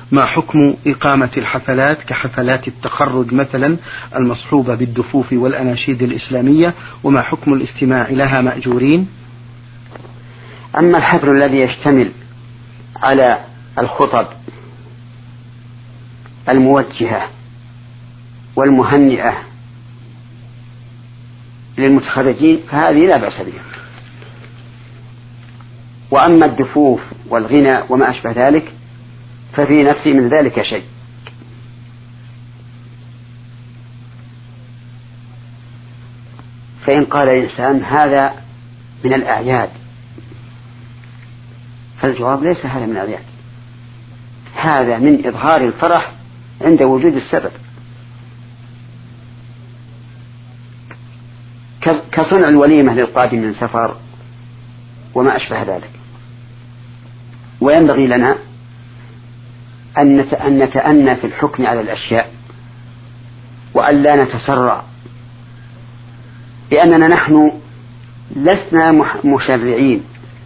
ما حكم إقامة الحفلات كحفلات التخرج مثلا المصحوبة بالدفوف والأناشيد الإسلامية، وما حكم الاستماع لها مأجورين؟ أما الحفل الذي يشتمل على الخطب الموجهة والمهنئة للمتخرجين فهذه لا بأس بها. وأما الدفوف والغنى وما أشبه ذلك ففي نفسي من ذلك شيء. فإن قال الإنسان هذا من الأعياد فالجواب ليس هذا من الأعياد، هذا من إظهار الفرح عند وجود السبب، كصنع الوليمة للقادم من سفر وما أشبه ذلك. وينبغي لنا أن نتأنى في الحكم على الأشياء وأن لا نتسرع، لأننا نحن لسنا مشرعين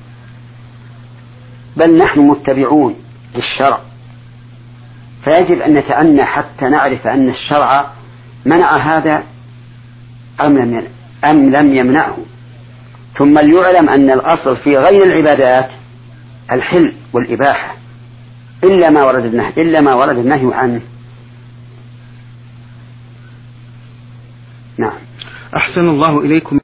بل نحن متبعون للشرع، فيجب أن نتأنى حتى نعرف أن الشرع منع هذا أم لم يمنعه. ثم ليعلم أن الأصل في غير العبادات الحل والإباحة إلا ما ورد النهي عنه. نعم. أحسن الله إليكم.